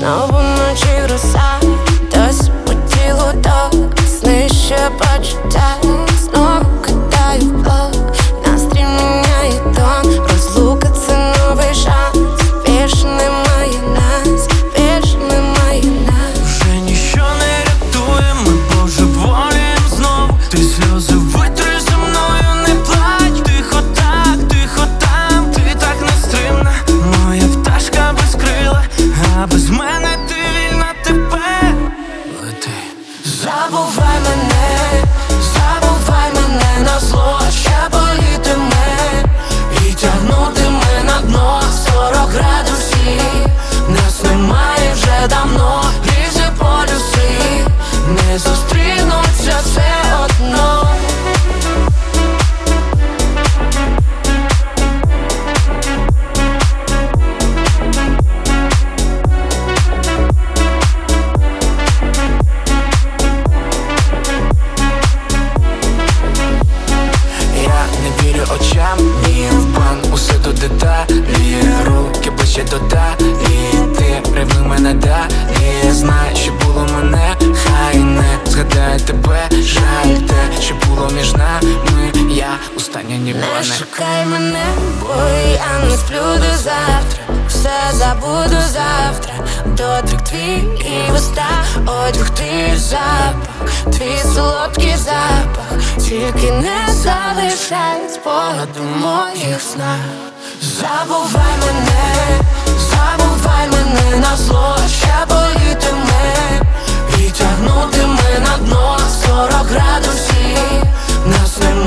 знову ночі роса, досі по тілу ток, сни ще почуття, знову кидаю в блок, настрій міняє тон, розлука це новий шанс, більше немає нас, більше немає нас. Вже ніщо не рятує, ми божеволієм знову. Ти сльози витри зі мною, не плач. Тихо так, тихо там, ти так нестримна, моя пташка без крила, а без мене ти вільна тепер. Лети. Забувай мене на зло, ще болітиме і тягнутиме на дно 40 градусів. Нас немає вже давно, лізе полюси, не зустрінуться все одно. Очам і в бан, усе до деталі, руки ближче до далі. Ти прийми мене далі, знай, що було мене, хай не згадає тебе, жаль те, що було між нами, я остання ніби не шукай мене, бо я не сплю до завтра, все забуду завтра. Дотрик твій і вуста, одяг твій запах, твій солодкий запах, тільки не залишай спогаду в моїх снах. Забувай мене на зло, ще болітиме і тягнутиме на дно 40 градусів. Нас немає